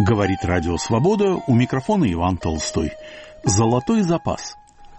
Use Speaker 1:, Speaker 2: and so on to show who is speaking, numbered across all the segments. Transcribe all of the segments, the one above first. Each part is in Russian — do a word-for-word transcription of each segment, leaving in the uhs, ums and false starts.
Speaker 1: Говорит Радио Свобода, у микрофона Иван Толстой. Золотой запас.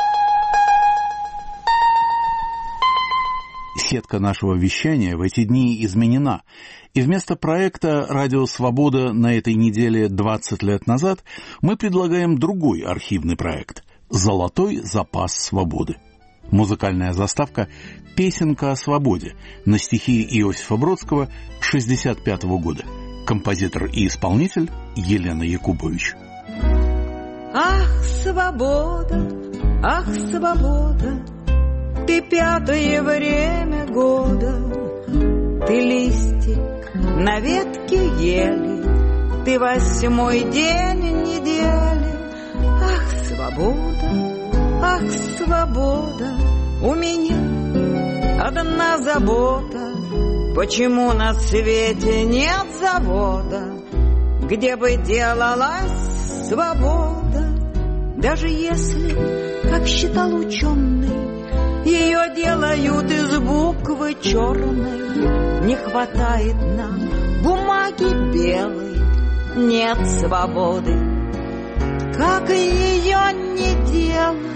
Speaker 1: Сетка нашего вещания в эти дни изменена, и вместо проекта «Радио Свобода» на этой неделе двадцать лет назад мы предлагаем другой архивный проект «Золотой запас свободы». Музыкальная заставка «Песенка о свободе» на стихи Иосифа Бродского шестьдесят пятого года. Композитор и исполнитель Елена Якубович.
Speaker 2: Ах, свобода, ах, свобода, ты пятое время года, ты листик на ветке ели, ты восьмой день недели. Ах, свобода, ах, свобода, у меня одна забота. Почему на свете нет завода, где бы делалась свобода? Даже если, как считал ученый, ее делают из буквы черной, не хватает нам бумаги белой, нет свободы, как ее не делай.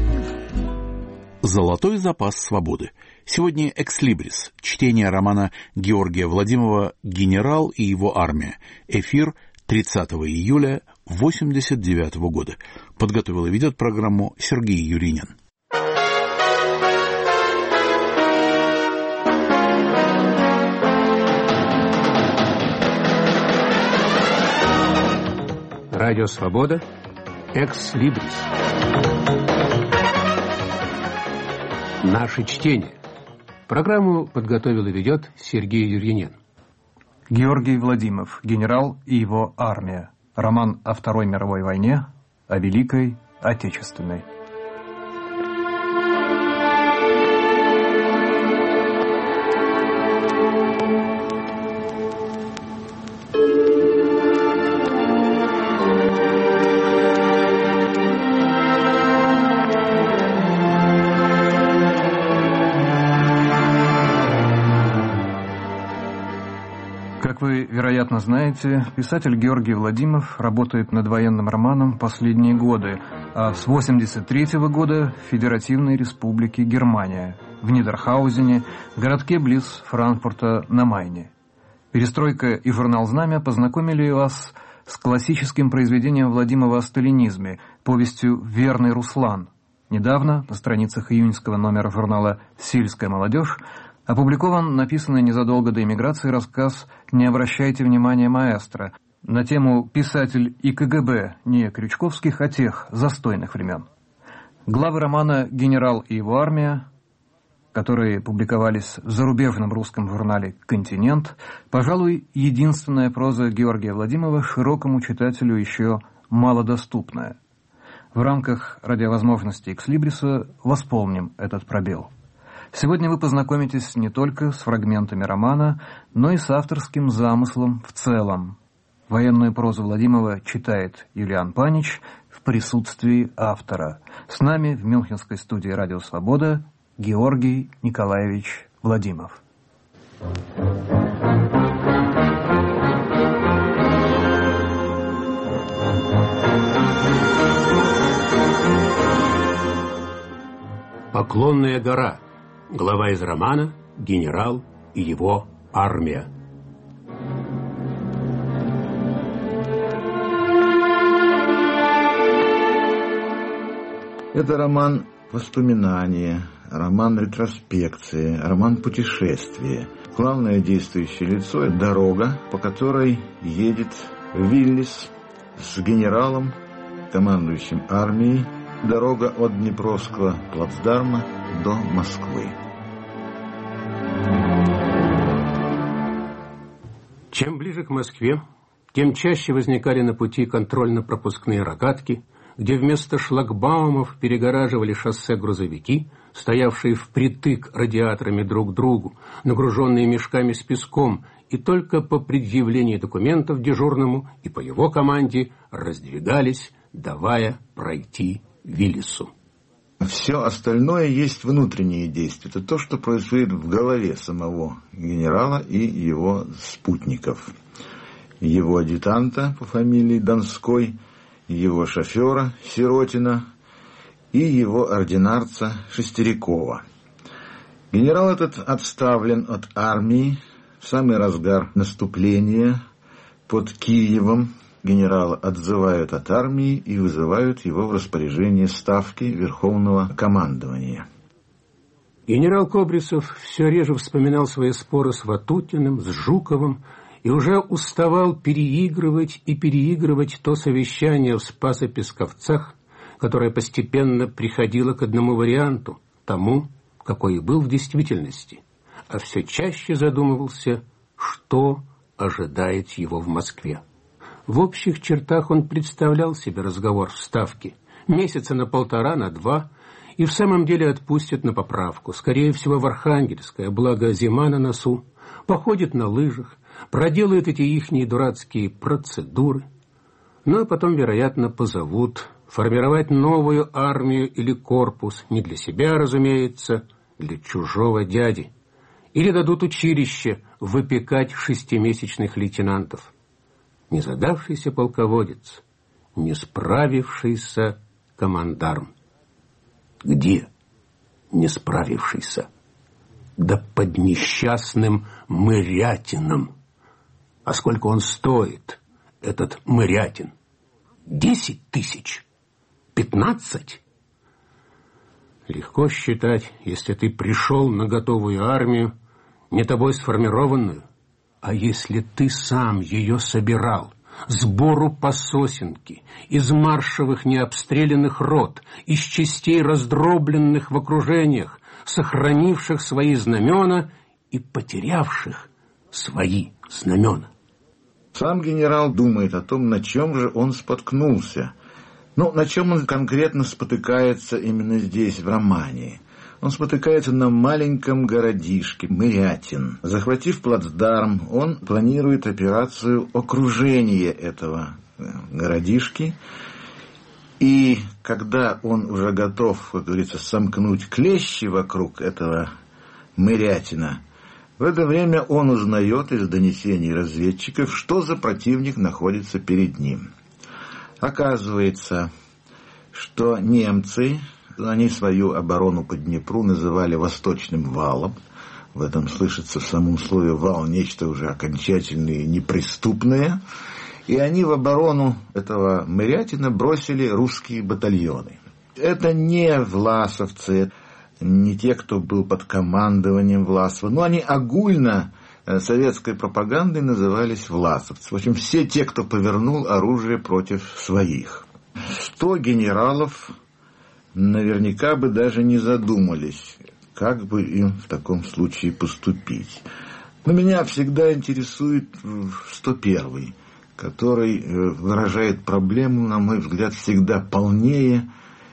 Speaker 1: Золотой запас свободы. Сегодня «Экслибрис», чтение романа Георгия Владимова «Генерал и его армия». Эфир тридцатого июля восемьдесят девятого года. Подготовил и ведет программу Сергей Юринин.
Speaker 3: Радио «Свобода», «Экслибрис». Наше чтение. Программу подготовил и ведет Сергей Юрьянин.
Speaker 4: Георгий Владимов, «Генерал и его армия». Роман о Второй мировой войне, о Великой Отечественной. Как вы, вероятно, знаете, писатель Георгий Владимов работает над военным романом последние годы, а с восемьдесят третьего года в Федеративной Республике Германия, в Нидерхаузене, городке близ Франкфурта на Майне. Перестройка и журнал «Знамя» познакомили вас с классическим произведением Владимова о сталинизме, повестью «Верный Руслан». Недавно на страницах июньского номера журнала «Сельская молодежь» опубликован написанный незадолго до эмиграции рассказ «Не обращайте внимания, маэстро» на тему «Писатель и КГБ, не Крючковских, а тех застойных времен». Главы романа «Генерал и его армия», которые публиковались в зарубежном русском журнале «Континент», пожалуй, единственная проза Георгия Владимова широкому читателю еще малодоступная. В рамках радиовозможностей «Экслибриса» восполним этот пробел. Сегодня вы познакомитесь не только с фрагментами романа, но и с авторским замыслом в целом. Военную прозу Владимова читает Юлиан Панич в присутствии автора. С нами в мюнхенской студии «Радио Свобода» Георгий Николаевич Владимов.
Speaker 3: Поклонная гора. Глава из романа «Генерал и его армия».
Speaker 5: Это роман воспоминания, роман ретроспекции, роман путешествия. Главное действующее лицо – это дорога, по которой едет Виллис с генералом, командующим армией. Дорога от Днепровского плацдарма до Москвы.
Speaker 3: Чем ближе к Москве, тем чаще возникали на пути контрольно-пропускные рогатки, где вместо шлагбаумов перегораживали шоссе грузовики, стоявшие впритык радиаторами друг к другу, нагруженные мешками с песком, и только по предъявлении документов дежурному и по его команде раздвигались, давая пройти Виллису.
Speaker 5: Все остальное есть внутренние действия. Это то, что происходит в голове самого генерала и его спутников. его адъютанта по фамилии Донской, его шофера Сиротина и его ординарца Шестерякова. Генерал этот отставлен от армии в самый разгар наступления под Киевом. Генерала отзывают от армии и вызывают его в распоряжение ставки Верховного командования.
Speaker 3: Генерал Кобрисов все реже вспоминал свои споры с Ватутиным, с Жуковым, и уже уставал переигрывать и переигрывать то совещание в Спасо-Песковцах, которое постепенно приходило к одному варианту, тому, какой и был в действительности, а все чаще задумывался, что ожидает его в Москве. В общих чертах он представлял себе разговор в Ставке, месяца на полтора, на два, и в самом деле отпустят на поправку, скорее всего в Архангельское, благо зима на носу, походит на лыжах, проделает эти ихние дурацкие процедуры, ну а потом, вероятно, позовут формировать новую армию или корпус, не для себя, разумеется, для чужого дяди, или дадут училище выпекать шестимесячных лейтенантов. Незадавшийся полководец, не справившийся командарм. Где не справившийся? Да под несчастным Мырятином. А сколько он стоит, этот Мырятин? Десять тысяч? Пятнадцать? Легко считать, если ты пришел на готовую армию, не тобой сформированную. А если ты сам ее собирал, сбору по сосенке, из маршевых необстрелянных рот, из частей раздробленных в окружениях, сохранивших свои знамена и потерявших свои знамена.
Speaker 5: Сам генерал думает о том, на чем же он споткнулся. Ну, на чем он конкретно спотыкается именно здесь, в романе. Он спотыкается на маленьком городишке Мырятин. Захватив плацдарм, он планирует операцию окружения этого городишки. И когда он уже готов, как говорится, сомкнуть клещи вокруг этого Мырятина, в это время он узнает из донесений разведчиков, что за противник находится перед ним. Оказывается, что немцы, они свою оборону по Днепру называли «восточным валом». В этом слышится в самом слове «вал» нечто уже окончательное и неприступное. И они в оборону этого Мырятина бросили русские батальоны. Это не власовцы, не те, кто был под командованием Власова, но они огульно советской пропагандой назывались власовцы. В общем, все те, кто повернул оружие против своих. Сто генералов наверняка бы даже не задумались, как бы им в таком случае поступить. Но меня всегда интересует сто первый, который выражает проблему, на мой взгляд, всегда полнее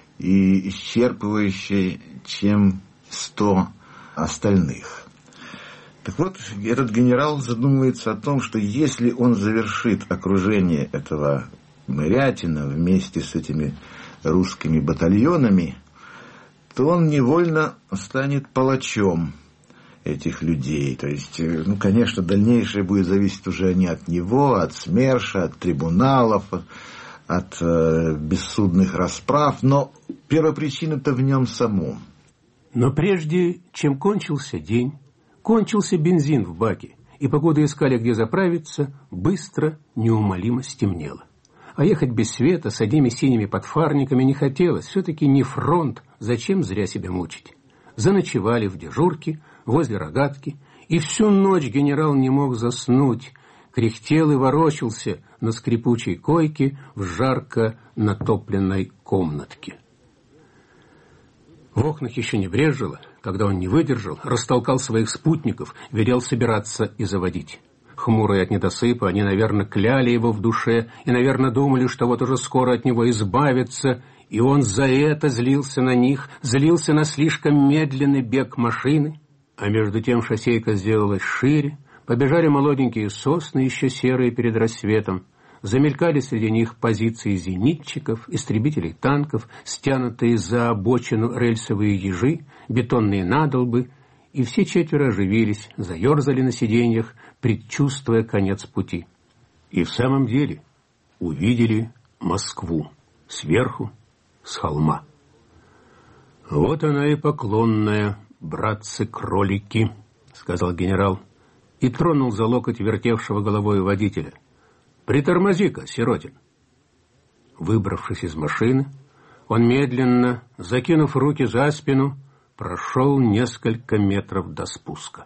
Speaker 5: и исчерпывающее, чем сто остальных. Так вот, этот генерал задумывается о том, что если он завершит окружение этого Мырятина вместе с этими русскими батальонами, то он невольно станет палачом этих людей. То есть, ну, конечно, дальнейшее будет зависеть уже не от него, а от СМЕРШа, от трибуналов, от э, бессудных расправ, но первопричина-то в нем самом.
Speaker 3: Но прежде чем кончился день, кончился бензин в баке, и погода искали, где заправиться, быстро, неумолимо стемнело. А ехать без света, с одними синими подфарниками не хотелось. Все-таки не фронт, зачем зря себя мучить. Заночевали в дежурке, возле рогатки, и всю ночь генерал не мог заснуть, кряхтел и ворочался на скрипучей койке в жарко натопленной комнатке. В окнах еще не брежило, когда он не выдержал, растолкал своих спутников, велел собираться и заводить. Хмурые от недосыпа, они, наверное, кляли его в душе и, наверное, думали, что вот уже скоро от него избавятся, и он за это злился на них, злился на слишком медленный бег машины. А между тем шоссейка сделалась шире, побежали молоденькие сосны, еще серые перед рассветом, замелькали среди них позиции зенитчиков, истребителей танков, стянутые за обочину рельсовые ежи, бетонные надолбы, и все четверо оживились, заерзали на сиденьях, предчувствуя конец пути. И в самом деле увидели Москву сверху, с холма. «Вот она и поклонная, братцы-кролики», — сказал генерал и тронул за локоть вертевшего головой водителя. «Притормози-ка, Сиротин». Выбравшись из машины, он медленно, закинув руки за спину, прошел несколько метров до спуска.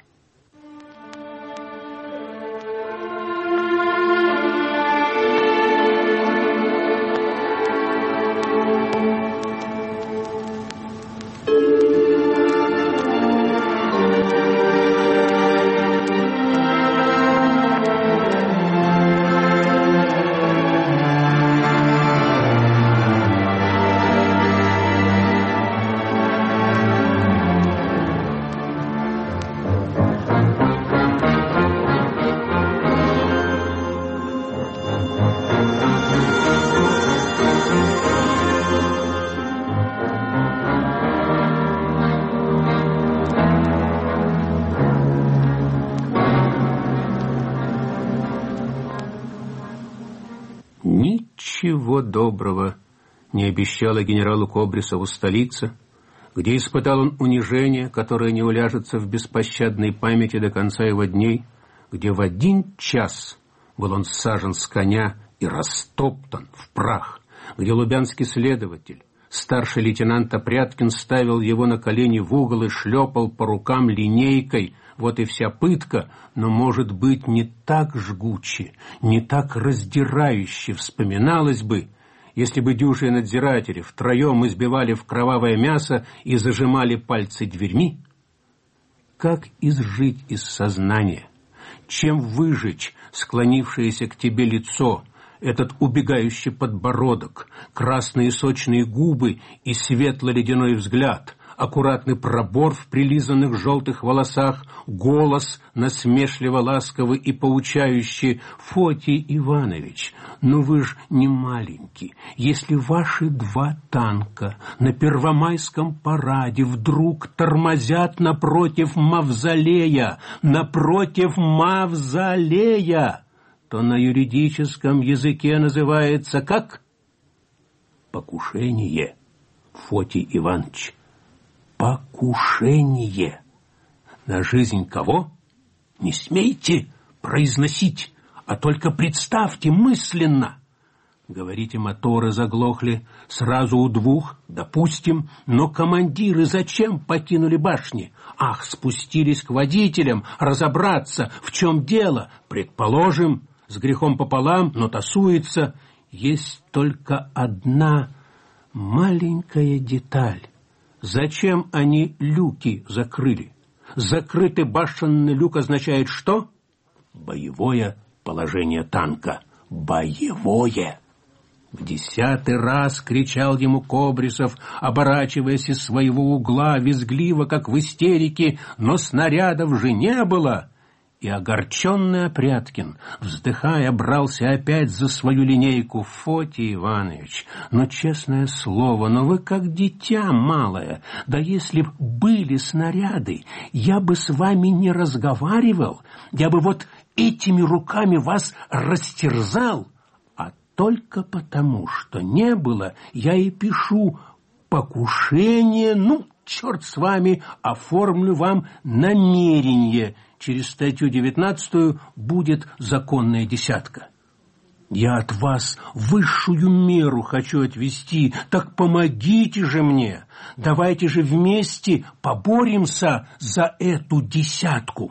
Speaker 3: Ничего доброго не обещала генералу Кобрисову столица, где испытал он унижение, которое не уляжется в беспощадной памяти до конца его дней, где в один час был он сажен с коня и растоптан в прах, где лубянский следователь, старший лейтенант Опряткин, ставил его на колени в угол и шлепал по рукам линейкой. Вот и вся пытка, но, может быть, не так жгуче, не так раздирающе вспоминалось бы, если бы дюжие надзиратели втроем избивали в кровавое мясо и зажимали пальцы дверьми. Как изжить из сознания? Чем выжечь склонившееся к тебе лицо, этот убегающий подбородок, красные сочные губы и светло-ледяной взгляд, аккуратный пробор в прилизанных желтых волосах, голос насмешливо-ласковый и поучающий: «Фотий Иванович, ну вы ж не маленький. Если ваши два танка на Первомайском параде вдруг тормозят напротив мавзолея, напротив мавзолея, то на юридическом языке называется как? Покушение, Фотий Иванович. Покушение. На жизнь кого? Не смейте произносить, а только представьте мысленно. Говорите, моторы заглохли сразу у двух, допустим, но командиры зачем покинули башни? Ах, спустились к водителям разобраться, в чем дело. Предположим, с грехом пополам, но тасуется. Есть только одна маленькая деталь. Зачем они люки закрыли? Закрытый башенный люк означает что? Боевое положение танка. Боевое. В десятый раз кричал ему Кобрисов, оборачиваясь из своего угла, визгливо, как в истерике, но снарядов же не было. И огорченный Опряткин, вздыхая, брался опять за свою линейку. Фотий Иванович, но честное слово, но вы как дитя малое. Да если б были снаряды, я бы с вами не разговаривал, я бы вот этими руками вас растерзал. А только потому, что не было, я и пишу покушение, ну, черт с вами, оформлю вам намерение. Через статью девятнадцатую будет законная десятка. Я от вас высшую меру хочу отвести, так помогите же мне. Давайте же вместе поборемся за эту десятку.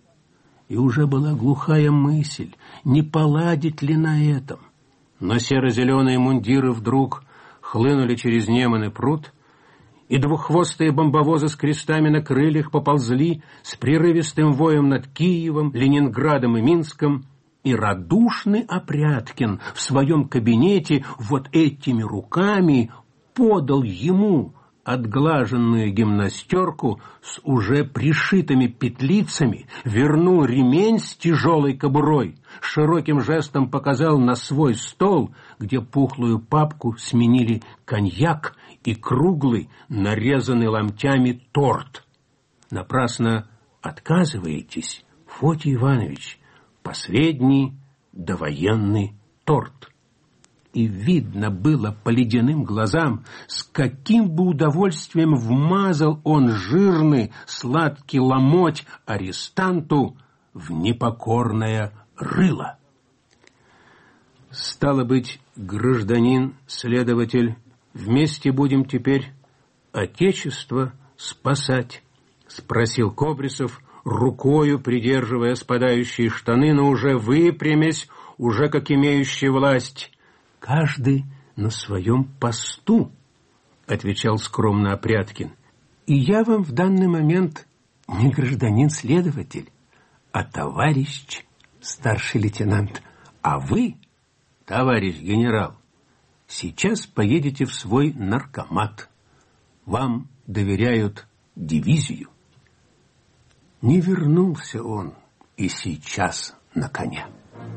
Speaker 3: И уже была глухая мысль, не поладить ли на этом. Но серо-зеленые мундиры вдруг хлынули через Неман и пруд, и двуххвостые бомбовозы с крестами на крыльях поползли с прерывистым воем над Киевом, Ленинградом и Минском, и радушный Опряткин в своем кабинете вот этими руками подал ему отглаженную гимнастерку с уже пришитыми петлицами, вернул ремень с тяжелой кобурой, широким жестом показал на свой стол, где пухлую папку сменили коньяк и круглый, нарезанный ломтями торт. Напрасно отказываетесь, Фотий Иванович. Последний довоенный торт. И видно было по ледяным глазам, с каким бы удовольствием вмазал он жирный сладкий ломоть арестанту в непокорное рыло. Стало быть, гражданин, следователь, вместе будем теперь отечество спасать, спросил Кобрисов, рукою придерживая спадающие штаны, но уже выпрямясь, уже как имеющий власть. «Каждый на своем посту», — отвечал скромно Опряткин. «И я вам в данный момент не гражданин-следователь, а товарищ старший лейтенант. А вы, товарищ генерал, сейчас поедете в свой наркомат. Вам доверяют дивизию». Не вернулся он и сейчас на коня.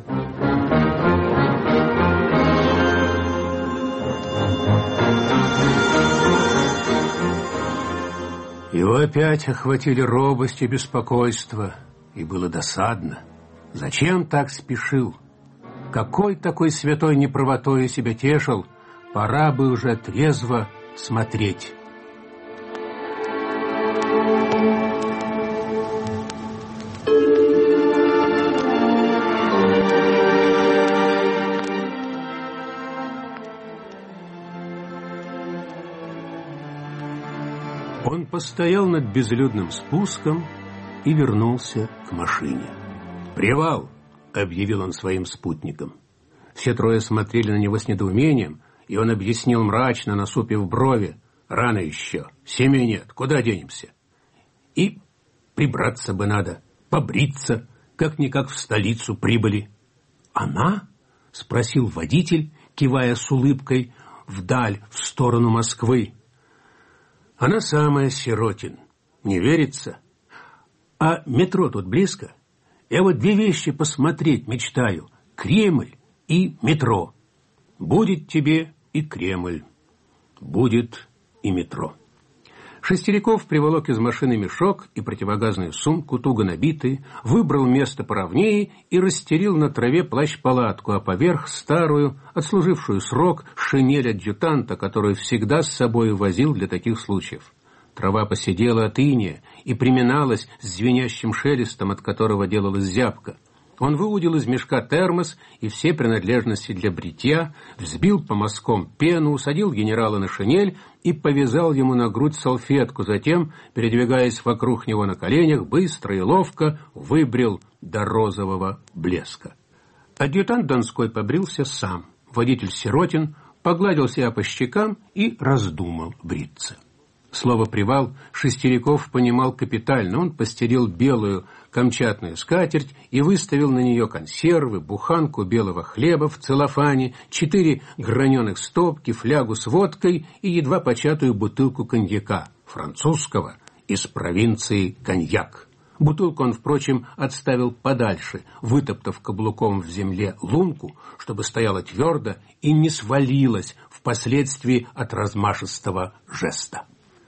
Speaker 3: Его опять охватили робость и беспокойство, и было досадно. Зачем так спешил? Какой такой святой неправотой себя тешил? Пора бы уже трезво смотреть. Он постоял над безлюдным спуском и вернулся к машине. «Привал!» — объявил он своим спутникам. Все трое смотрели на него с недоумением, и он объяснил мрачно, насупив брови: «Рано еще, семьи нет, куда денемся? И прибраться бы надо, побриться, как-никак в столицу прибыли». «Она?» — спросил водитель, кивая с улыбкой вдаль, в сторону Москвы. «Она самая, Сиротин. Не верится? А метро тут близко? Я вот две вещи посмотреть мечтаю. Кремль и метро. Будет тебе и Кремль. Будет и метро». Шестериков приволок из машины мешок и противогазную сумку, туго набитые, выбрал место поровнее и расстелил на траве плащ-палатку, а поверх старую, отслужившую срок, шинель адъютанта, которую всегда с собой возил для таких случаев. Трава поседела от иния и приминалась с звенящим шелестом, от которого делалась зябка. Он выудил из мешка термос и все принадлежности для бритья, взбил по мазкам пену, усадил генерала на шинель и повязал ему на грудь салфетку, затем, передвигаясь вокруг него на коленях, быстро и ловко выбрил до розового блеска. Адъютант Донской побрился сам. Водитель Сиротин погладил себя по щекам и раздумал бриться. Слово «привал» Шестериков понимал капитально. Он постелил белую камчатную скатерть и выставил на нее консервы, буханку белого хлеба в целлофане, четыре граненых стопки, флягу с водкой и едва початую бутылку коньяка, французского, из провинции коньяк. Бутылку он, впрочем, отставил подальше, вытоптав каблуком в земле лунку, чтобы стояла твердо и не свалилась впоследствии от размашистого жеста.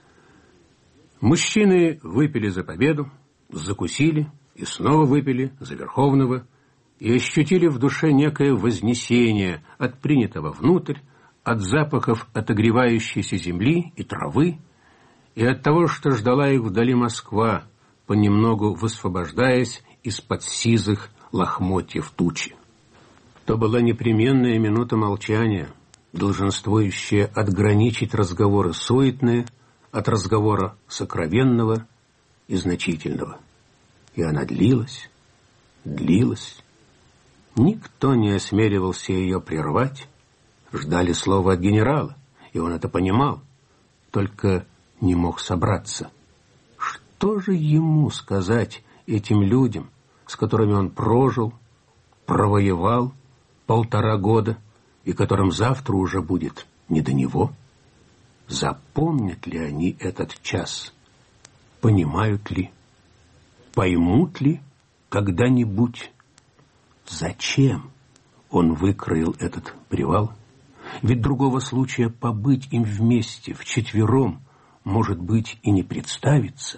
Speaker 3: Мужчины выпили за победу, закусили и снова выпили за Верховного и ощутили в душе некое вознесение от принятого внутрь, от запахов отогревающейся земли и травы, и от того, что ждала их вдали Москва, понемногу высвобождаясь из-под сизых лохмотьев тучи. То была непременная минута молчания, долженствующая отграничить разговоры суетные от разговора сокровенного и значительного. И она длилась, длилась. Никто не осмеливался ее прервать. Ждали слова от генерала, и он это понимал, только не мог собраться. Что же ему сказать этим людям, с которыми он прожил, провоевал полтора года, и которым завтра уже будет не до него? Запомнят ли они этот час? Понимают ли? Поймут ли когда-нибудь? Зачем он выкроил этот привал? Ведь другого случая побыть им вместе, вчетвером, может быть, и не представится.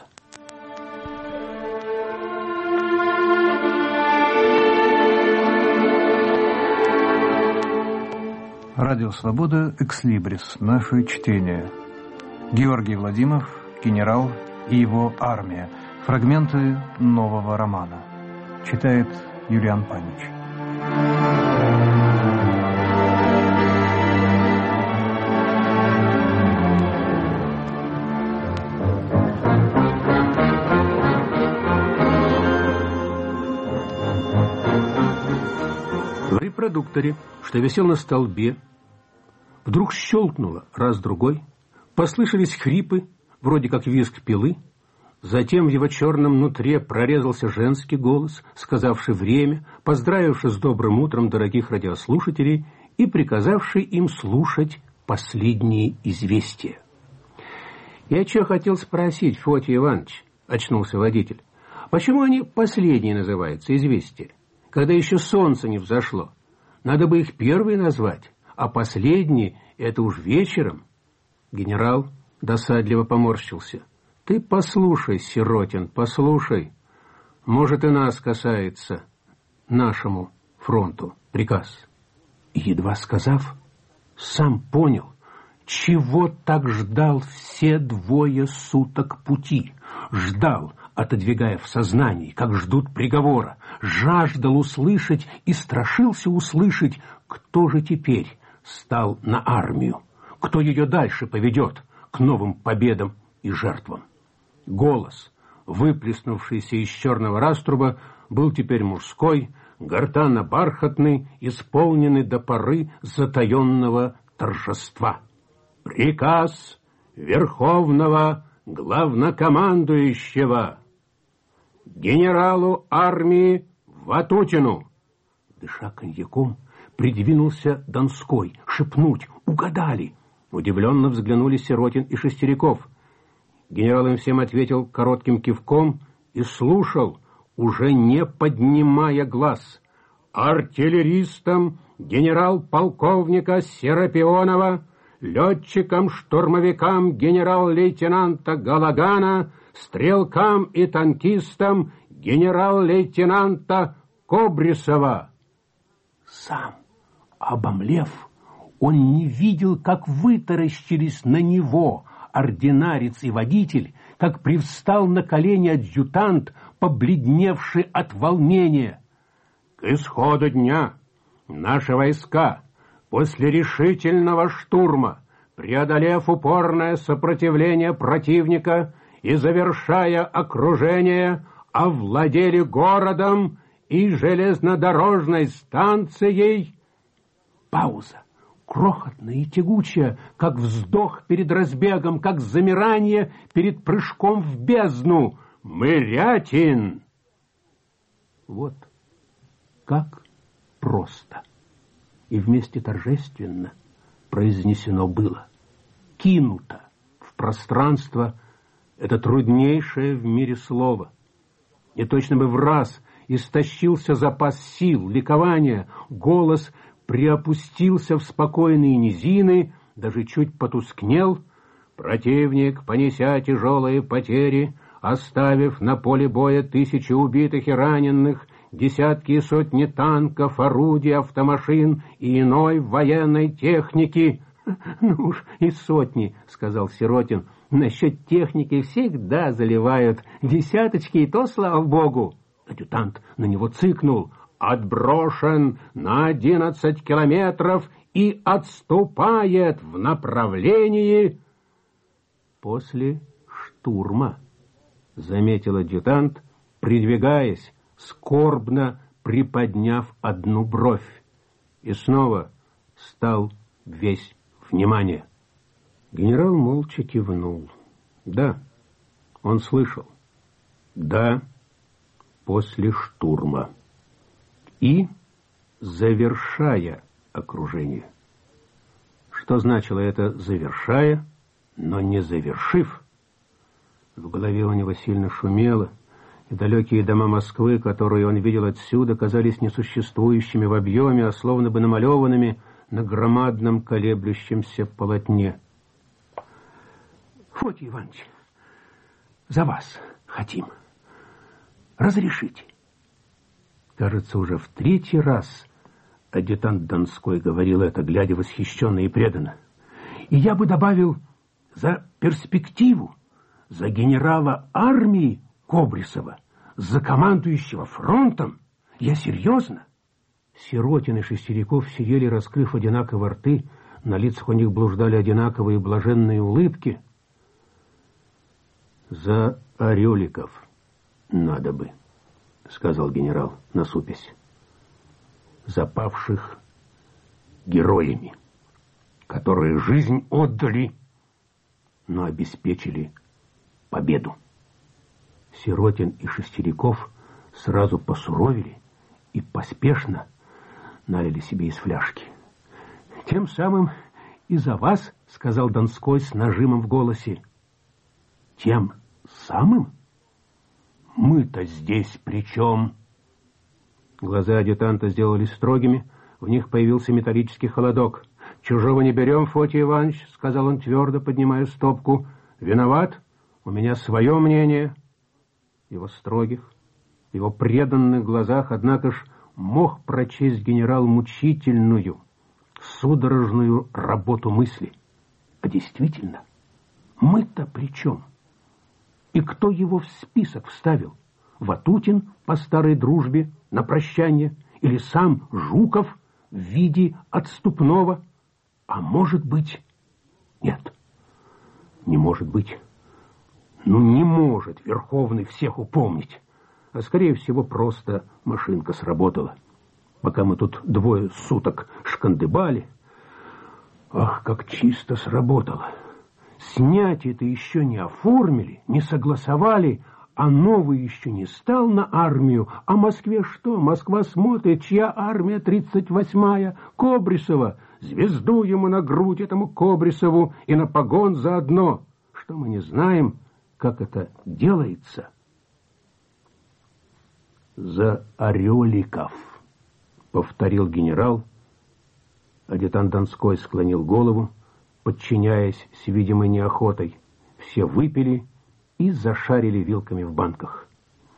Speaker 4: Радио «Свобода», «Экслибрис», наше чтение. Георгий Владимов, генерал и его армия. Фрагменты нового романа. Читает Юлиан Панич.
Speaker 3: В репродукторе, что висел на столбе, вдруг щелкнуло раз-другой, послышались хрипы, вроде как визг пилы, затем в его черном нутре прорезался женский голос, сказавший время, поздравивший с добрым утром дорогих радиослушателей и приказавший им слушать последние известия. «Я что хотел спросить, Фотий Иванович?» — очнулся водитель. «Почему они последние называются, известия? Когда еще солнце не взошло. Надо бы их первые назвать, а последние — это уж вечером». Генерал досадливо поморщился. «Ты послушай, Сиротин, послушай. Может, и нас касается, нашему фронту, приказ». Едва сказав, сам понял, чего так ждал все двое суток пути. Ждал, отодвигая в сознании, как ждут приговора, жаждал услышать и страшился услышать, кто же теперь стал на армию, кто ее дальше поведет к новым победам и жертвам. Голос, выплеснувшийся из черного раструба, был теперь мужской, гортанно-бархатный, исполненный до поры затаенного торжества. «Приказ Верховного Главнокомандующего генералу армии Ватутину!» Дыша коньяком, придвинулся Донской. Шепнуть: «Угадали!» Удивленно взглянули Сиротин и Шестеряков. Генерал им всем ответил коротким кивком и слушал, уже не поднимая глаз. «Артиллеристам генерал-полковника Серапионова, летчикам-штурмовикам генерал-лейтенанта Галагана, стрелкам и танкистам генерал-лейтенанта Кобрисова». Сам, обомлев, он не видел, как вытаращились на него ординарец и водитель, как привстал на колени адъютант, побледневший от волнения. «К исходу дня наши войска, после решительного штурма, преодолев упорное сопротивление противника и завершая окружение, овладели городом и железнодорожной станцией». Пауза, крохотная и тягучая, как вздох перед разбегом, как замирание перед прыжком в бездну. «Мырятин!» Вот как просто и вместе торжественно произнесено было. Кинуто в пространство это труднейшее в мире слово. И точно бы в раз истощился запас сил, ликования, голос приопустился в спокойные низины, даже чуть потускнел. Противник, понеся тяжелые потери, оставив на поле боя тысячи убитых и раненых, десятки и сотни танков, орудий, автомашин и иной военной техники. «Ну уж и сотни», — сказал Сиротин. «Насчет техники всегда заливают десяточки, и то, слава богу». Адъютант на него цыкнул. «Отброшен на одиннадцать километров и отступает в направлении...» «После штурма», — заметил адъютант, придвигаясь, скорбно приподняв одну бровь, и снова стал весь внимание. Генерал молча кивнул. Да, он слышал. Да, после штурма. И завершая окружение. Что значило это «завершая», но не завершив? В голове у него сильно шумело, и далекие дома Москвы, которые он видел отсюда, казались несуществующими в объеме, а словно бы намалеванными на громадном колеблющемся полотне. «Фотий Иванович, за вас хотим. Разрешите». Кажется, уже в третий раз Адъютант Донской говорил это, глядя восхищенно и преданно. И я бы добавил за перспективу, за генерала армии Кобрисова, за командующего фронтом. Я серьезно. Сиротин и Шестеряков сидели, раскрыв одинаково рты, на лицах у них блуждали одинаковые блаженные улыбки. За Ореликов надо бы, сказал генерал, насупясь. За павших героями, которые жизнь отдали, но обеспечили победу. Сиротин и Шестеряков сразу посуровили и поспешно налили себе из фляжки. Тем самым и за вас, сказал Донской с нажимом в голосе. Тем самым? Мы-то здесь при чем? Глаза адъютанта сделались строгими, в них появился металлический холодок. «Чужого не берем, Фотий Иванович», — сказал он твердо, поднимая стопку. «Виноват? У меня свое мнение». В его строгих, его преданных глазах, однако ж, мог прочесть генерал мучительную, судорожную работу мысли. А действительно, мы-то при чем? И кто его в список вставил? Ватутин по старой дружбе на прощание? Или сам Жуков в виде отступного? А может быть... Нет, не может быть. Ну, не может Верховный всех упомнить. А скорее всего, просто машинка сработала. Пока мы тут двое суток шкандыбали. Ах, как чисто сработало. Снятие-то еще не оформили, не согласовали, а новый еще не стал на армию. А Москве что? Москва смотрит, чья армия тридцать восьмая? Кобрисова. Звезду ему на грудь, этому Кобрисову, и на погон заодно. Что мы не знаем, как это делается? За Ореликов, повторил генерал. Адъютант Донской склонил голову, подчиняясь с видимой неохотой. Все выпили и зашарили вилками в банках.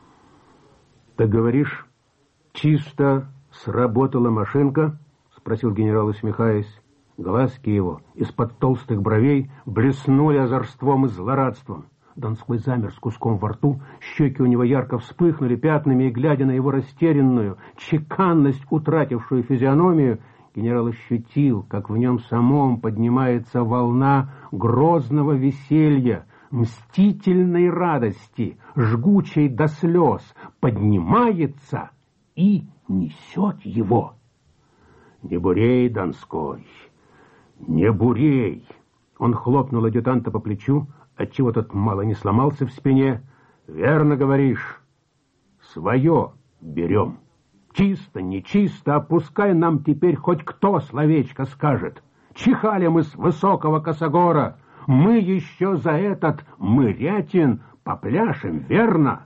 Speaker 3: «Ты говоришь, чисто сработала машинка?» — спросил генерал, усмехаясь. Глазки его из-под толстых бровей блеснули озорством и злорадством. Донской замер с куском во рту, щеки у него ярко вспыхнули пятнами, и, глядя на его растерянную, чеканность утратившую физиономию, генерал ощутил, как в нем самом поднимается волна грозного веселья, мстительной радости, жгучей до слез, поднимается и несет его. «Не бурей, Донской, не бурей!» Он хлопнул адъютанта по плечу, отчего тот мало не сломался в спине. «Верно говоришь, свое берем. Чисто, нечисто, а пускай нам теперь хоть кто словечко скажет. Чихали мы с высокого косогора, мы еще за этот Мырятин попляшем, верно?»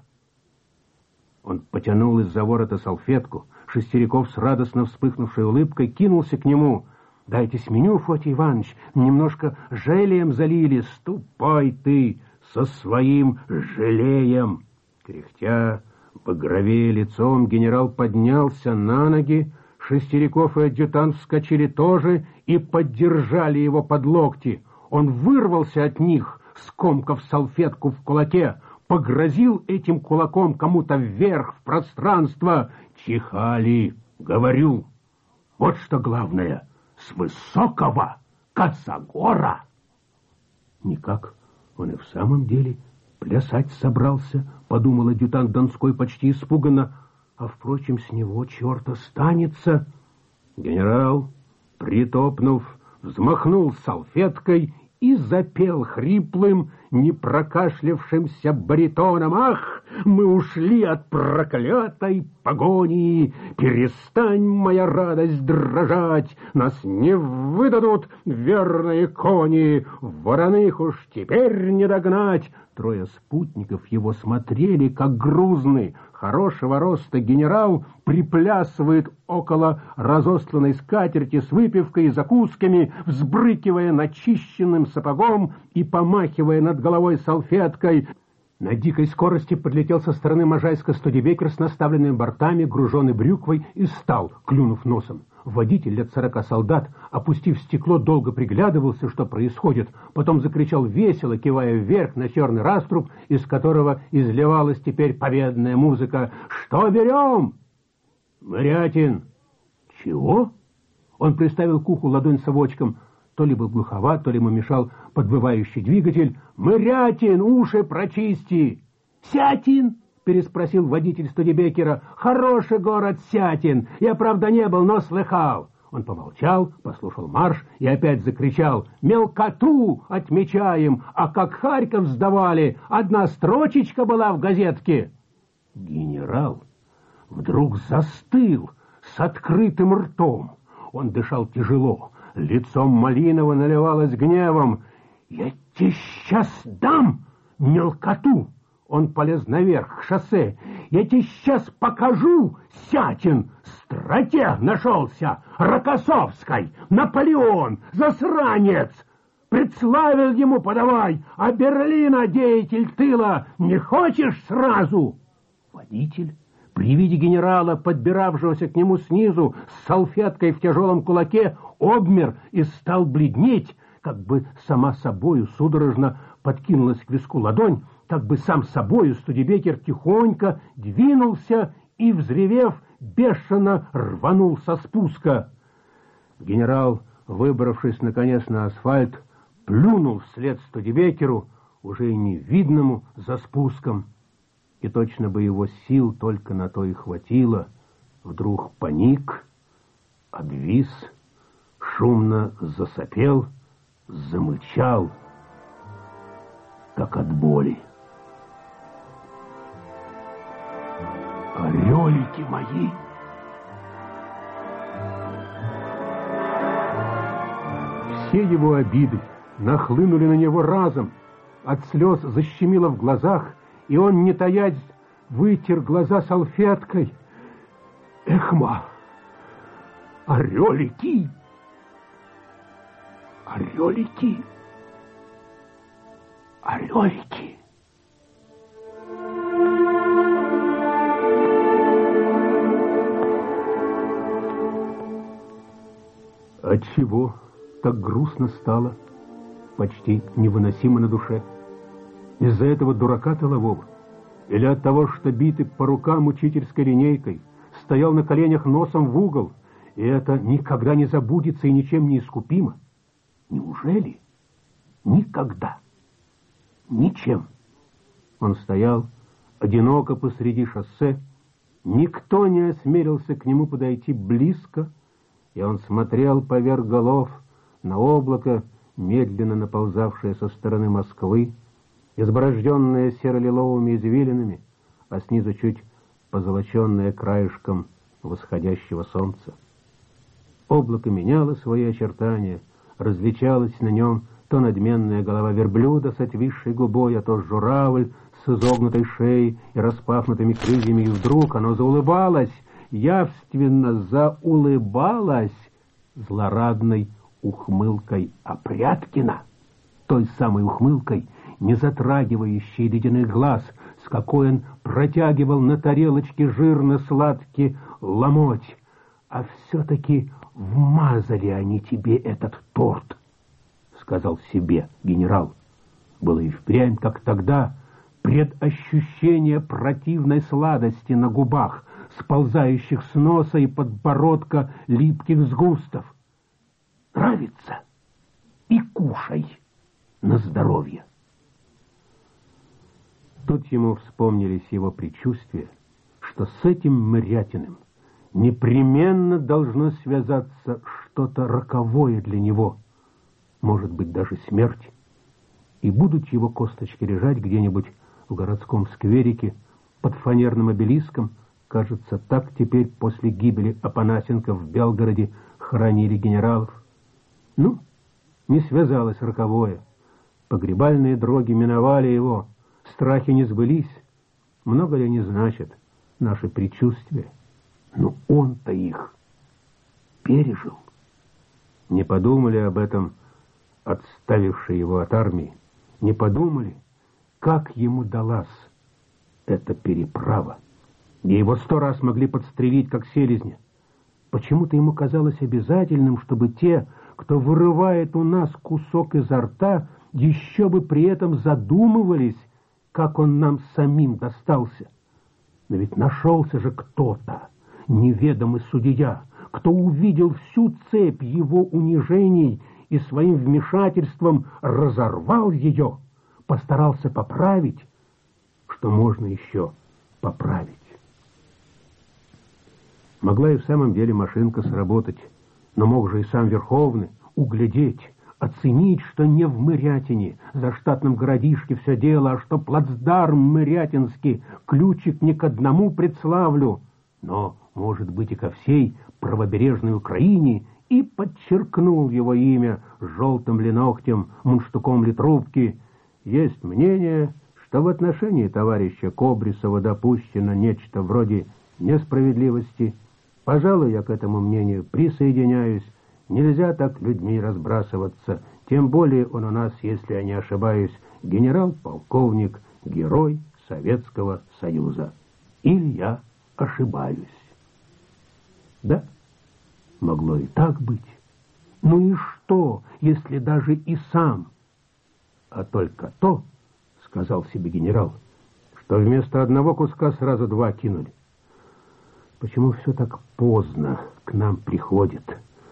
Speaker 3: Он потянул из-за ворота салфетку. Шестеряков с радостно вспыхнувшей улыбкой кинулся к нему. «Дайте сменю, Фотий Иванович, немножко желеем залили. Ступай ты со своим желеем!» Кряхтя, багровее лицом, генерал поднялся на ноги. Шестеряков и адъютант вскочили тоже и поддержали его под локти. Он вырвался от них, скомкав салфетку в кулаке, погрозил этим кулаком кому-то вверх в пространство. «Чихали, говорю, вот что главное, с высокого косогора!» Никак он и в самом деле плясать собрался, подумал адъютант Донской почти испуганно. А, впрочем, с него черт останется. Генерал, притопнув, взмахнул салфеткой и запел хриплым, непрокашлявшимся баритоном: «Ах, мы ушли от проклятой погони! Перестань, моя радость, дрожать! Нас не выдадут верные кони! Вороных уж теперь не догнать!» Трое спутников его смотрели, как грузный, хорошего роста генерал приплясывает около разосланной скатерти с выпивкой и закусками, взбрыкивая начищенным сапогом и помахивая над головой салфеткой. На дикой скорости подлетел со стороны Можайска Студебекер с наставленными бортами, груженный брюквой, и стал, клюнув носом. Водитель лет сорока солдат, опустив стекло, долго приглядывался, что происходит, потом закричал весело, кивая вверх на черный раструб, из которого изливалась теперь победная музыка: «Что берем?» «Мрятин». «Чего?» Он приставил к уху ладонь совочком. То ли был глуховат, то ли ему мешал подвывающий двигатель. «Мрятин, уши прочисти!» «Сятин?» — переспросил водитель Студебекера. «Хороший город Сятин. Я, правда, не был, но слыхал». Он помолчал, послушал марш и опять закричал: «Мелкоту отмечаем, а как Харьков сдавали, одна строчечка была в газетке». Генерал вдруг застыл с открытым ртом. Он дышал тяжело, лицом Малинова наливалось гневом. «Я тебе сейчас дам мелкоту!» Он полез наверх, к шоссе. «Я тебе сейчас покажу, Сятин! Стратег нашелся! Рокоссовской! Наполеон! Засранец! Предславил ему подавай! А Берлина, деятель тыла, не хочешь сразу?» Водитель, при виде генерала, подбиравшегося к нему снизу, с салфеткой в тяжелом кулаке, обмер и стал бледнеть, как бы сама собою судорожно подкинулась к виску ладонь, как бы сам собою Студебекер тихонько двинулся и, взревев, бешено рванул со спуска. Генерал, выбравшись наконец на асфальт, плюнул вслед Студебекеру, уже и невидному, за спуском. И точно бы его сил только на то и хватило. Вдруг паник, обвис, шумно засопел, замычал, как от боли. «Орелики мои!» Все его обиды нахлынули на него разом. От слез защемило в глазах, и он, не таясь, вытер глаза салфеткой. «Эхма! Орелики! Орелики! Орелики!» Отчего так грустно стало, почти невыносимо на душе? Из-за этого дурака тылового? Или от того, что битый по рукам учительской линейкой стоял на коленях носом в угол, и это никогда не забудется и ничем не искупимо? Неужели? Никогда. Ничем. Он стоял одиноко посреди шоссе, никто не осмелился к нему подойти близко, и он смотрел поверх голов на облако, медленно наползавшее со стороны Москвы, изборожденное серо-лиловыми извилинами, а снизу чуть позолоченное краешком восходящего солнца. Облако меняло свои очертания, различалась на нем то надменная голова верблюда с отвисшей губой, а то журавль с изогнутой шеей и распахнутыми крыльями, и вдруг оно заулыбалось, явственно заулыбалось злорадной ухмылкой Опряткина, той самой ухмылкой, не затрагивающей ледяных глаз, с какой он протягивал на тарелочке жирно-сладкий ломоть. «А все-таки вмазали они тебе этот торт», — сказал себе генерал. Было и впрямь, как тогда, предощущение противной сладости на губах, сползающих с носа и подбородка липких сгустов. Нравится? И кушай на здоровье. Тут ему вспомнились его предчувствия, что с этим Мрятиным непременно должно связаться что-то роковое для него, может быть, даже смерть, и будут его косточки лежать где-нибудь в городском скверике под фанерным обелиском. Кажется, так теперь после гибели Апанасенко в Белгороде хоронили генералов. Ну, не связалось роковое. Погребальные дроги миновали его, страхи не сбылись. Много ли они значат, наши предчувствия? Но он-то их пережил. Не подумали об этом отставившие его от армии? Не подумали, как ему далась эта переправа, где его сто раз могли подстрелить, как селезня? Почему-то ему казалось обязательным, чтобы те, кто вырывает у нас кусок изо рта, еще бы при этом задумывались, как он нам самим достался. Но ведь нашелся же кто-то, неведомый судья, кто увидел всю цепь его унижений и своим вмешательством разорвал ее, постарался поправить, что можно еще поправить. Могла и в самом деле машинка сработать, но мог же и сам Верховный углядеть, оценить, что не в Мырятине, за штатном городишке все дело, а что плацдарм Мырятинский, ключик не к одному предславлю, но, может быть, и ко всей правобережной Украине, и подчеркнул его имя желтым ли ногтем, мундштуком ли трубки. Есть мнение, что в отношении товарища Кобрисова допущено нечто вроде несправедливости. Пожалуй, я к этому мнению присоединяюсь. Нельзя так людьми разбрасываться, тем более он у нас, если я не ошибаюсь, генерал-полковник, герой Советского Союза. Или я ошибаюсь? Да, могло и так быть. Ну и что, если даже и сам? А только то, сказал себе генерал, что вместо одного куска сразу два кинули. Почему все так поздно к нам приходит?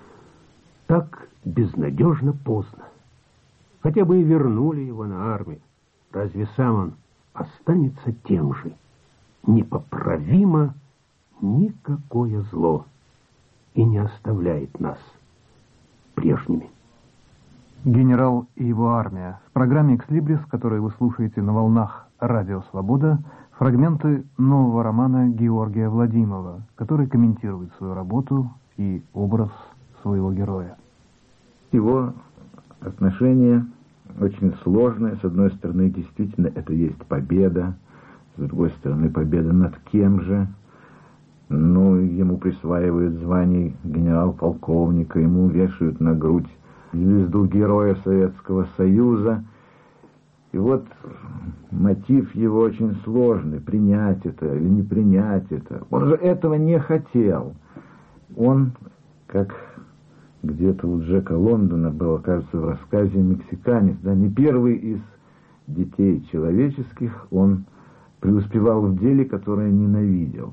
Speaker 3: Так безнадежно поздно. Хотя бы и вернули его на армию. Разве сам он останется тем же? Непоправимо никакое зло и не оставляет нас прежними.
Speaker 4: Генерал и его армия. В программе «Экслибрис», которую вы слушаете на волнах «Радио Свобода», фрагменты нового романа Георгия Владимова, который комментирует свою работу и образ своего героя.
Speaker 5: Его отношения очень сложные. С одной стороны, действительно, это есть победа. С другой стороны, победа над кем же? Ну, ему присваивают звание генерал-полковника, ему вешают на грудь звезду Героя Советского Союза. И вот мотив его очень сложный, принять это или не принять это. Он же этого не хотел. Он, как где-то у Джека Лондона было, кажется, в рассказе «Мексиканец», да, не первый из детей человеческих, он преуспевал в деле, которое ненавидел.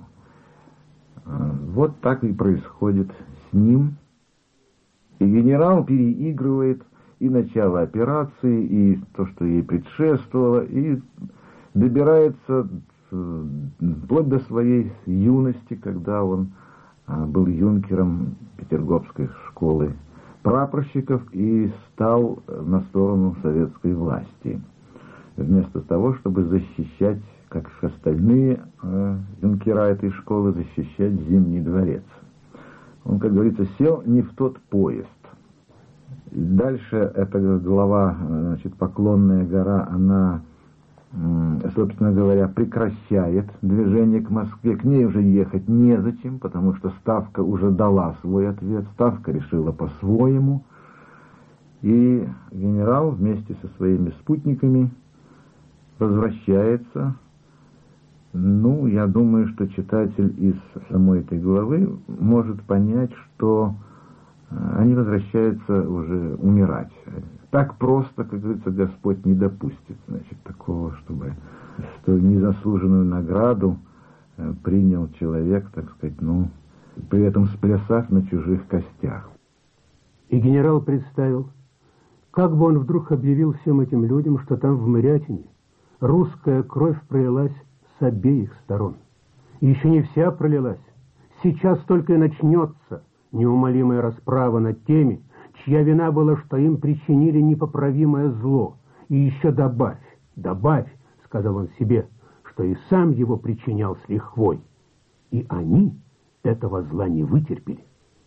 Speaker 5: Вот так и происходит с ним. И генерал переигрывает и начало операции, и то, что ей предшествовало, и добирается вплоть до своей юности, когда он был юнкером Петергофской школы прапорщиков и стал на сторону советской власти. Вместо того, чтобы защищать, как остальные юнкера этой школы, защищать Зимний дворец. Он, как говорится, сел не в тот поезд. Дальше эта глава, значит, Поклонная гора, она, собственно говоря, прекращает движение к Москве. К ней уже ехать незачем, потому что Ставка уже дала свой ответ. Ставка решила по-своему. И генерал вместе со своими спутниками возвращается. Ну, я думаю, что читатель из самой этой главы может понять, что они возвращаются уже умирать. Так просто, как говорится, Господь не допустит, значит, такого, чтобы что незаслуженную награду принял человек, так сказать, ну, при этом сплясав на чужих костях.
Speaker 3: И генерал представил, как бы он вдруг объявил всем этим людям, что там в Мырятине русская кровь пролилась с обеих сторон. И еще не вся пролилась. Сейчас только и начнется неумолимая расправа над теми, чья вина была, что им причинили непоправимое зло. И еще добавь, добавь, сказал он себе, что и сам его причинял с лихвой. И они этого зла не вытерпели.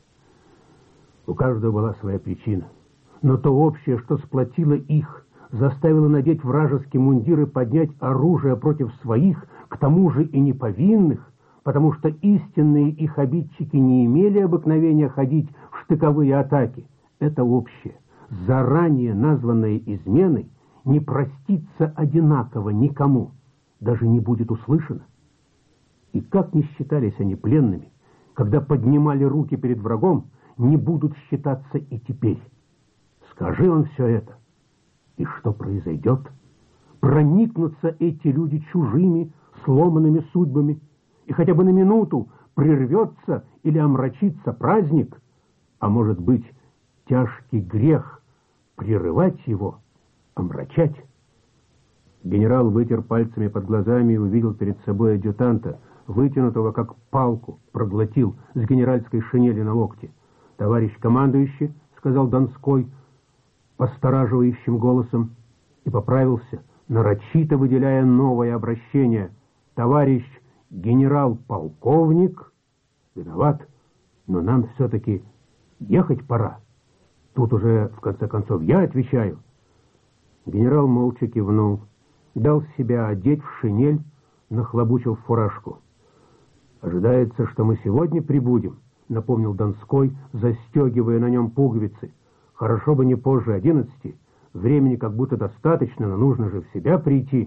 Speaker 3: У каждого была своя причина. Но то общее, что сплотило их, заставило надеть вражеские мундиры, поднять оружие против своих, к тому же и неповинных, потому что истинные их обидчики не имели обыкновения ходить в штыковые атаки. Это общее, заранее названное изменой, не простится одинаково никому, даже не будет услышано. И как ни считались они пленными, когда поднимали руки перед врагом, не будут считаться и теперь. Скажи он все это, и что произойдет? Проникнутся эти люди чужими, сломанными судьбами, и хотя бы на минуту прервется или омрачится праздник, а может быть, тяжкий грех прерывать его, омрачать. Генерал вытер пальцами под глазами и увидел перед собой адъютанта, вытянутого как палку, проглотил с генеральской шинели на локте. «Товарищ командующий», — сказал Донской постораживающим голосом, и поправился, нарочито выделяя новое обращение. «Товарищ генерал-полковник, виноват, но нам все-таки ехать пора. Тут уже, в конце концов, я отвечаю». Генерал молча кивнул, дал себя одеть в шинель, нахлобучил фуражку. «Ожидается, что мы сегодня прибудем», — напомнил Донской, застегивая на нем пуговицы. «Хорошо бы не позже одиннадцати. Времени как будто достаточно, но нужно же в себя прийти».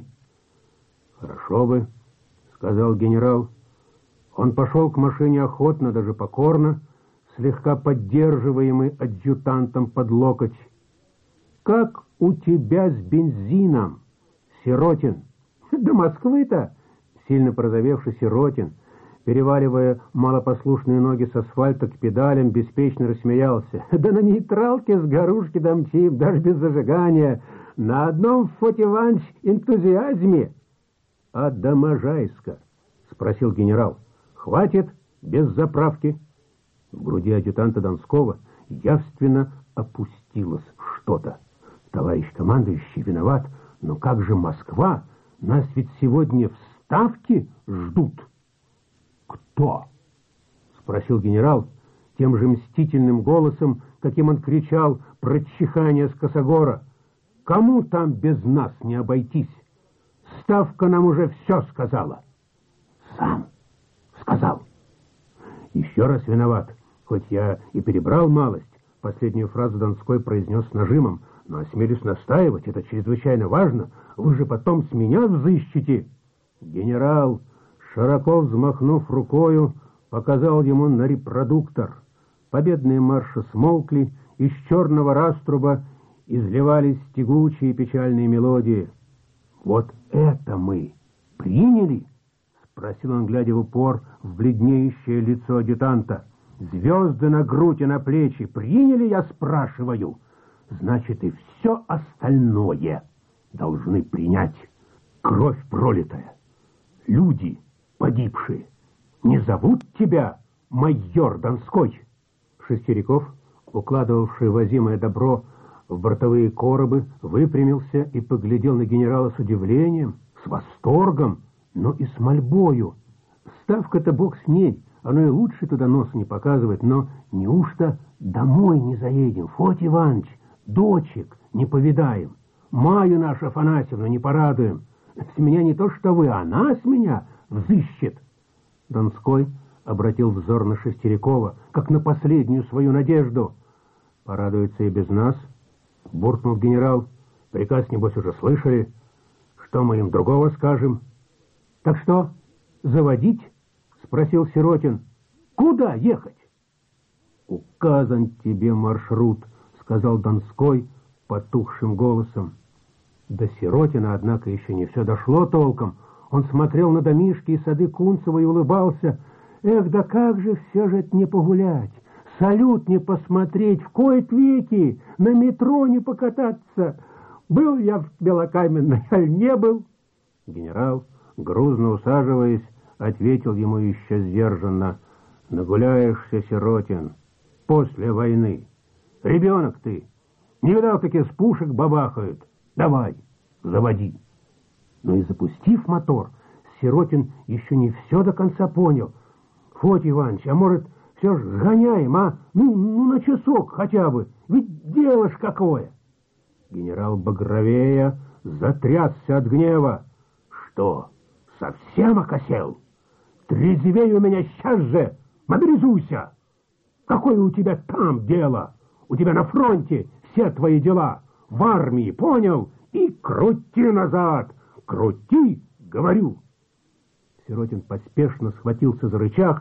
Speaker 3: «Хорошо бы», — сказал генерал. Он пошел к машине охотно, даже покорно, слегка поддерживаемый адъютантом под локоть. «Как у тебя с бензином, Сиротин?» «До Москвы-то?» Сильно порозовевший Сиротин, переваливая малопослушные ноги с асфальта к педалям, беспечно рассмеялся. «Да на нейтралке с горушки домчим, даже без зажигания, на одном, Фоть Иванович, энтузиазме». «А до Можайска?» — спросил генерал. «Хватит без заправки». В груди адъютанта Донского явственно опустилось что-то. «Товарищ командующий, виноват, но как же Москва? Нас ведь сегодня в Ставке ждут». «Кто?» — спросил генерал тем же мстительным голосом, каким он кричал про чихание с косогора. «Кому там без нас не обойтись? Ставка нам уже все сказала». «Сам сказал». «Еще раз виноват, хоть я и перебрал малость». Последнюю фразу Донской произнес с нажимом. «Но осмелюсь настаивать, это чрезвычайно важно. Вы же потом с меня взыщете». Генерал, широко взмахнув рукою, показал ему на репродуктор. Победные марши смолкли, из черного раструба изливались тягучие печальные мелодии. «Вот это мы приняли?» — спросил он, глядя в упор в бледнеющее лицо адъютанта. «Звезды на грудь и на плечи приняли, я спрашиваю? Значит, и все остальное должны принять. Кровь пролитая, люди погибшие. Не зовут тебя майор Донской?» Шестериков, укладывавший возимое добро в бортовые коробы, выпрямился и поглядел на генерала с удивлением, с восторгом, но и с мольбою. Ставка-то бог с ней, оно и лучше туда носа не показывает, но неужто домой не заедем, Фоть Иванович, дочек не повидаем, Маю нашу Афанасьевну не порадуем? С меня не то что вы, она с меня взыщет». Донской обратил взор на Шестерикова, как на последнюю свою надежду. «Порадуется и без нас», — буркнул генерал. «Приказ, небось, уже слышали. Что мы им другого скажем?» «Так что, заводить?» — спросил Сиротин. «Куда ехать?» «Указан тебе маршрут», — сказал Донской потухшим голосом. До Сиротина, однако, еще не все дошло толком. Он смотрел на домишки и сады Кунцева и улыбался. «Эх, да как же все же это не погулять, салют не посмотреть, в кои-то веки на метро не покататься. Был я в Белокаменной, аль не был?» Генерал, грузно усаживаясь, ответил ему еще сдержанно: «Нагуляешься, Сиротин, после войны. Ребенок ты, не видал, как из пушек бабахают? Давай, заводи». Но и запустив мотор, Сиротин еще не все до конца понял. «Фоть Иванович, а может, все ж гоняем, а? Ну, ну на часок хотя бы, ведь дело ж какое!» Генерал багровея затрясся от гнева. «Что, совсем окосел? Трезвей у меня сейчас же! Мобилизуйся! Какое у тебя там дело? У тебя на фронте все твои дела, в армии, понял? И крути назад! Крути, говорю!» Сиротин поспешно схватился за рычаг,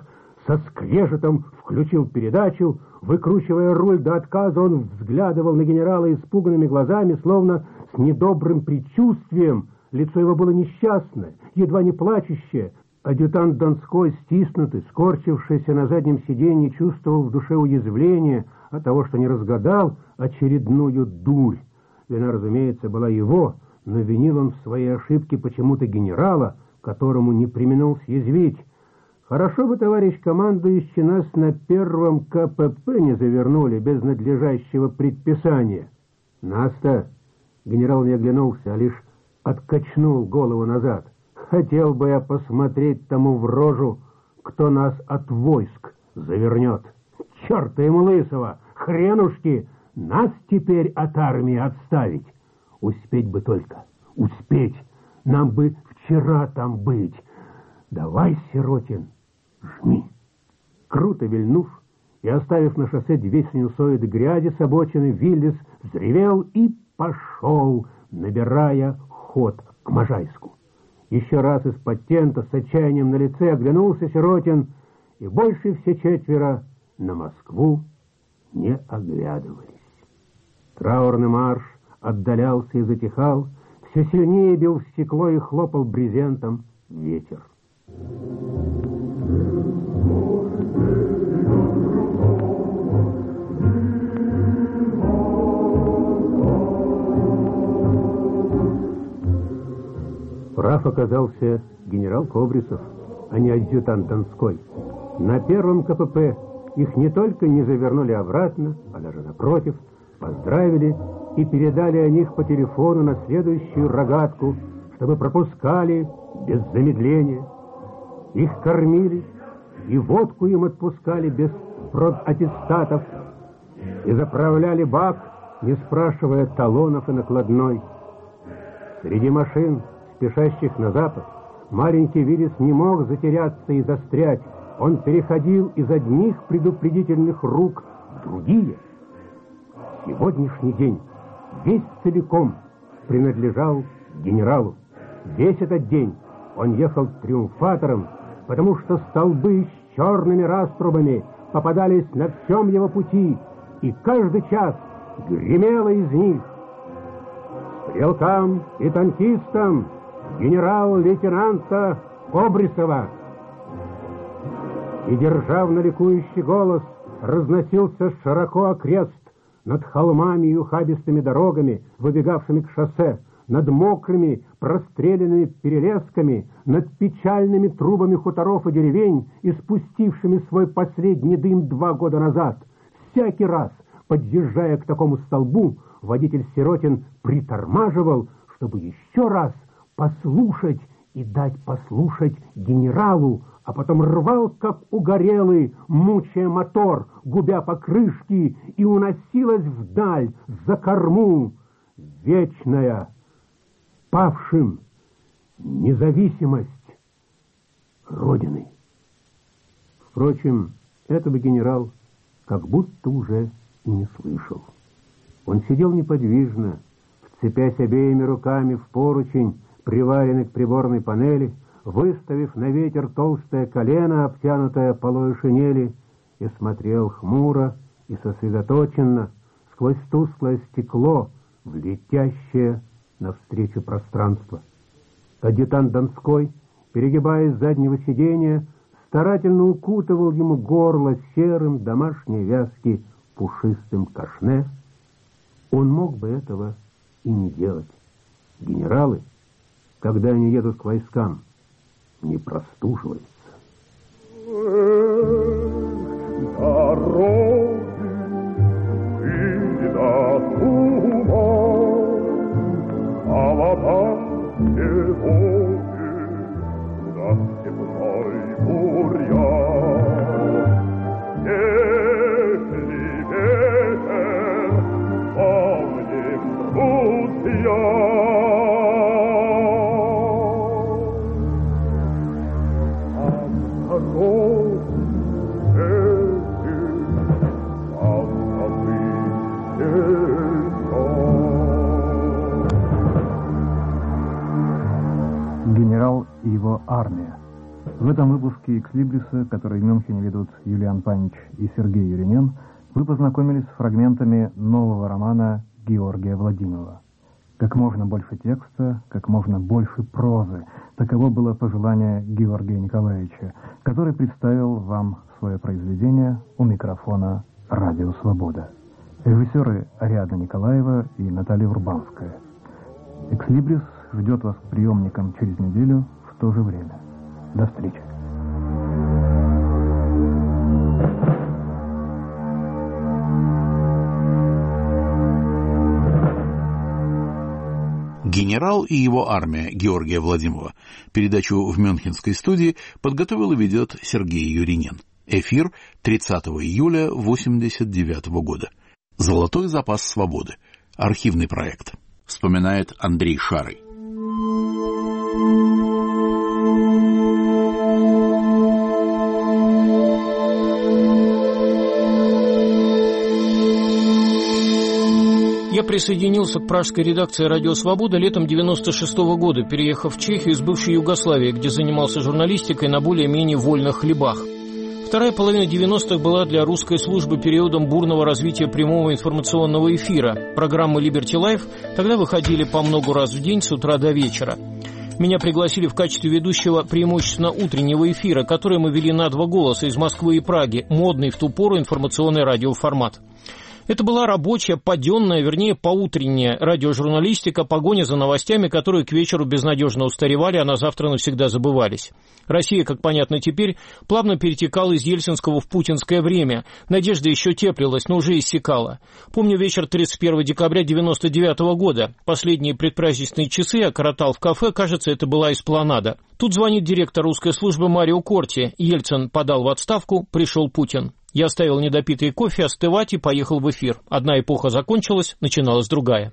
Speaker 6: со скрежетом включил передачу. Выкручивая руль до отказа, он взглядывал на генерала испуганными глазами, словно с недобрым предчувствием. Лицо его было несчастное, едва не плачущее. Адъютант Донской, стиснутый, скорчившийся на заднем сиденье, чувствовал в душе уязвление от того, что не разгадал очередную дурь. Вина, разумеется, была его, но винил он в своей ошибке почему-то генерала, которому не преминул съязвить. Хорошо бы, товарищ командующий, нас на первом ка пэ пэ не завернули без надлежащего предписания. Нас-то генерал не оглянулся, а лишь откачнул голову назад. Хотел бы я посмотреть тому в рожу, кто нас от войск завернет. Черта ему лысого, хренушки, нас теперь от армии отставить. Успеть бы только, успеть, нам бы вчера там быть. Давай, Сиротин, жми. Круто вильнув и оставив на шоссе две синусоиды грязи с обочины, Виллис взревел и пошел, набирая ход к Можайску. Еще раз из-под тента с отчаянием на лице оглянулся Сиротин, и больше все четверо на Москву не оглядывались. Траурный марш отдалялся и затихал, все сильнее бил в стекло и хлопал брезентом ветер. Прав оказался генерал Кобрисов, а не адъютант Донской. На первом ка пэ пэ их не только не завернули обратно, а даже напротив, поздравили и передали о них по телефону на следующую рогатку, чтобы пропускали без замедления. Их кормили и водку им отпускали без продаттестатов и заправляли бак, не спрашивая талонов и накладной. Среди машин, спешащих на запад, маленький Виллис не мог затеряться и застрять. Он переходил из одних предупредительных рук в другие. Сегодняшний день весь целиком принадлежал генералу. Весь этот день он ехал триумфатором, потому что столбы с черными раструбами попадались на всем его пути, и каждый час гремело из них: стрелкам и танкистам генерал-лейтенанта Кобрисова. И державно ликующий голос разносился широко окрест над холмами и ухабистыми дорогами, выбегавшими к шоссе, над мокрыми, простреленными перелесками, над печальными трубами хуторов и деревень, испустившими свой последний дым два года назад. Всякий раз, подъезжая к такому столбу, водитель Сиротин притормаживал, чтобы еще раз послушать и дать послушать генералу, а потом рвал, как угорелый, мучая мотор, губя покрышки, и уносилась вдаль, за корму, вечная, павшим, независимость Родины. Впрочем, этого генерал как будто уже и не слышал. Он сидел неподвижно, вцепясь обеими руками в поручень, приваренный к приборной панели, выставив на ветер толстое колено, обтянутое полой шинели, и смотрел хмуро и сосредоточенно сквозь тусклое стекло в летящее навстречу пространство. Адъютант Донской, перегибаясь с заднего сиденья, старательно укутывал ему горло серым домашней вязки пушистым кашне. Он мог бы этого и не делать. Генералы, когда они едут к войскам, не простуживаются.
Speaker 4: Генерал и его армия. В этом выпуске «Экслибриса», который в Мюнхене ведут Юлиан Панич и Сергей Юринен, вы познакомились с фрагментами нового романа Георгия Владимирова. Как можно больше текста, как можно больше прозы. Таково было пожелание Георгия Николаевича, который представил вам свое произведение у микрофона «Радио Свобода». Режиссеры Ариадна Николаева и Наталья Урбанская. «Экслибрис» ждет вас к приемникам через неделю в то же время. До встречи.
Speaker 1: «Генерал и его армия» Георгия Владимирова. Передачу в Мюнхенской студии подготовил и ведет Сергей Юринен. Эфир тридцатого июля восемьдесят девятого года. «Золотой запас свободы». Архивный проект. Вспоминает Андрей Шарый.
Speaker 7: Я присоединился к пражской редакции «Радио Свобода» летом девяносто шестого года, переехав в Чехию из бывшей Югославии, где занимался журналистикой на более-менее вольных хлебах. Вторая половина девяностых была для русской службы периодом бурного развития прямого информационного эфира. Программы «Либерти Лайф» тогда выходили по много раз в день с утра до вечера. Меня пригласили в качестве ведущего преимущественно утреннего эфира, который мы вели на два голоса из Москвы и Праги, модный в ту пору информационный радиоформат. Это была рабочая, паденная, вернее, поутренняя радиожурналистика, погоня за новостями, которые к вечеру безнадежно устаревали, а на завтра навсегда забывались. Россия, как понятно теперь, плавно перетекала из ельцинского в путинское время. Надежда еще теплилась, но уже иссякала. Помню вечер тридцать первого декабря девяносто девятого года. Последние предпраздничные часы я коротал в кафе, кажется, это была Эспланада. Тут звонит директор русской службы Марио Корти. Ельцин подал в отставку, пришел Путин. Я оставил недопитый кофе остывать и поехал в эфир. Одна эпоха закончилась, начиналась другая.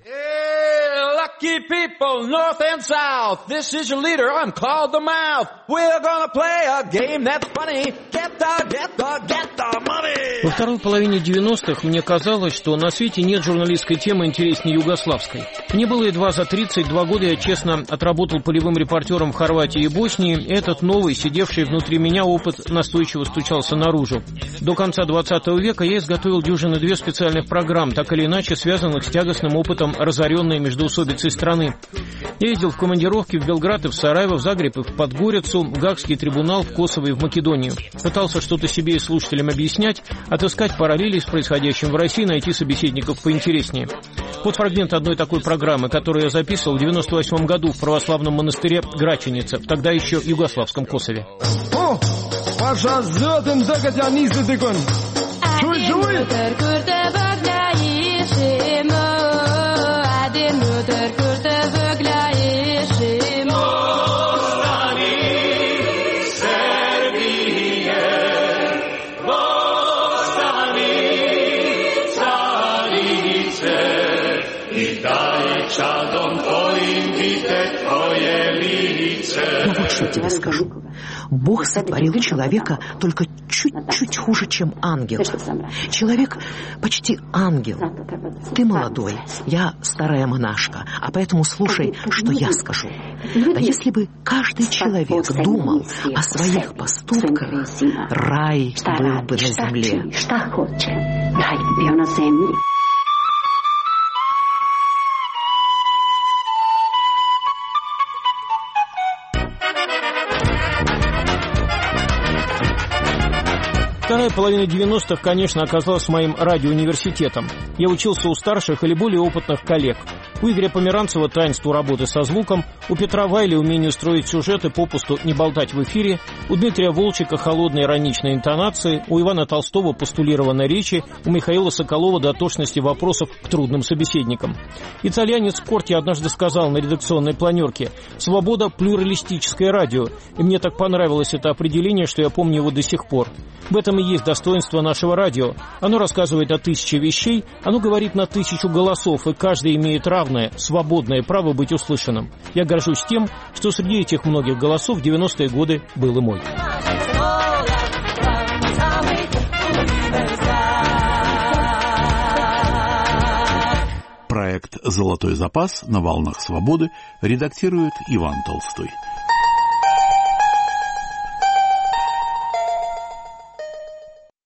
Speaker 7: Lucky people, north and south, this is your leader, I'm called the mouth. We're gonna play a game that's funny, get the, get the, get the money. Во второй половине девяностых мне казалось, что на свете нет журналистской темы интереснее югославской. Мне было едва за тридцать два года, я честно отработал полевым репортером в Хорватии и Боснии, и этот новый, сидевший внутри меня опыт настойчиво стучался наружу. До конца двадцатого века я изготовил дюжины две специальных программ, так или иначе связанных с тягостным опытом разоренной междоусобицей страны. Я ездил в командировки в Белград и в Сараево, в Загреб и в Подгорицу, в Гаагский трибунал, в Косово и в Македонию. Пытался что-то себе и слушателям объяснять, отыскать параллели с происходящим в России, найти собеседников поинтереснее. Вот фрагмент одной такой программы, которую я записывал в девяносто восьмом году в православном монастыре Граченица, тогда еще югославском Косове. О,
Speaker 8: Ну вот что тебе скажу. Бог сотворил человека только чуть-чуть хуже, чем ангел. Человек почти ангел. Ты молодой, я старая монашка, а поэтому слушай, что я скажу. Да если бы каждый человек думал о своих поступках, рай был бы на земле.
Speaker 7: Вторая половина девяностых, конечно, оказалась моим радиоуниверситетом. Я учился у старших или более опытных коллег. У Игоря Померанцева таинству работы со звуком, у Петра Вайли умению строить сюжеты, попусту не болтать в эфире, у Дмитрия Волчика холодной ироничной интонации, у Ивана Толстого постулированной речи, у Михаила Соколова дотошности вопросов к трудным собеседникам. Итальянец Корти однажды сказал на редакционной планерке: «Свобода – плюралистическое радио», и мне так понравилось это определение, что я помню его до сих пор. В этом и есть достоинство нашего радио. Оно рассказывает о тысяче вещей, оно говорит на тысячу голосов, и каждый имеет равное, свободное право быть услышанным. Я горжусь тем, что среди этих многих голосов в девяностые годы был и мой.
Speaker 1: Проект «Золотой запас» на волнах свободы редактирует Иван Толстой.